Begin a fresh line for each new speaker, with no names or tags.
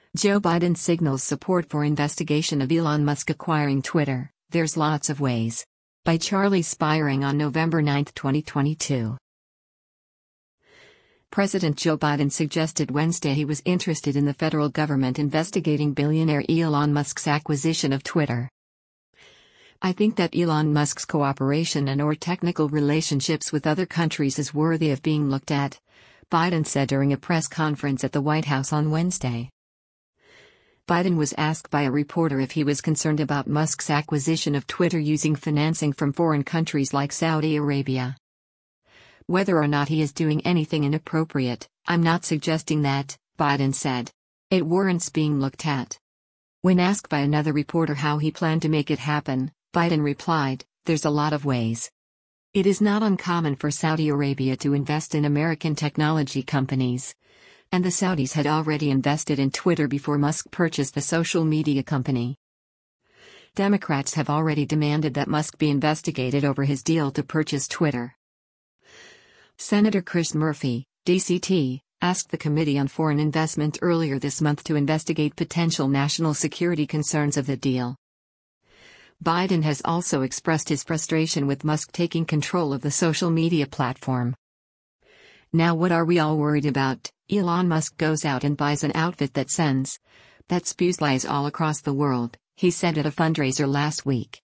Joe Biden signals support for investigation of Elon Musk acquiring Twitter. There's lots of ways. By Charlie Spiring on November 9, 2022. President Joe Biden suggested Wednesday he was interested in the federal government investigating billionaire Elon Musk's acquisition of Twitter. I think that Elon Musk's cooperation and/or technical relationships with other countries is worthy of being looked at, Biden said during a press conference at the White House on Wednesday. Biden was asked by a reporter if he was concerned about Musk's acquisition of Twitter using financing from foreign countries like Saudi Arabia. Whether or not he is doing anything inappropriate, I'm not suggesting that, Biden said. It warrants being looked at. When asked by another reporter how he planned to make it happen, Biden replied, "There's a lot of ways. It is not uncommon for Saudi Arabia to invest in American technology companies. And the Saudis had already invested in Twitter before Musk purchased the social media company. Democrats have already demanded that Musk be investigated over his deal to purchase Twitter." Senator Chris Murphy, DCT, asked the Committee on Foreign Investment earlier this month to investigate potential national security concerns of the deal. Biden has also expressed his frustration with Musk taking control of the social media platform. "Now what are we all worried about? Elon Musk goes out and buys an outfit that spews lies all across the world," he said at a fundraiser last week.